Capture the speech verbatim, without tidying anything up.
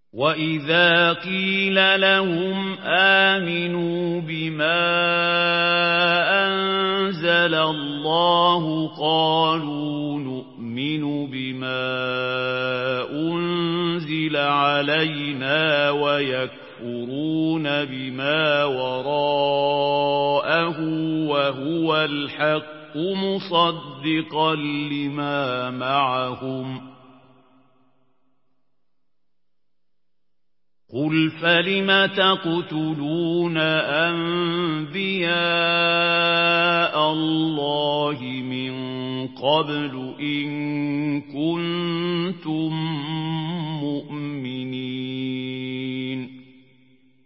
وَإِذَا قِيلَ لَهُمْ آمِنُوا بِمَا أَنزَلَ اللَّهُ قَالُوا نُؤْمِنُ بِمَا أُنزِلَ عَلَيْنَا وَيَكْفُرُونَ بِمَا وَرَاءَهُ وَهُوَ الْحَقُّ مُصَدِّقًا لِّمَا مَعَهُمْ ۗ قُلْ فَلِمَ تَقْتُلُونَ أَنبِيَاءَ اللَّهِ مِن قَبْلُ إِن كُنتُم